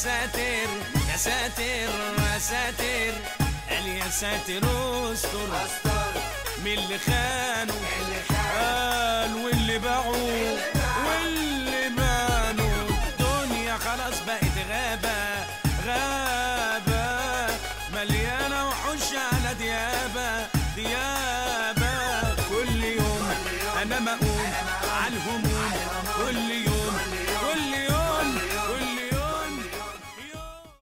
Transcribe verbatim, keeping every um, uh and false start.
ساتر يا ساتر يا ساتر، قال يا ساتر استر من اللي خانوا قال واللي باعوا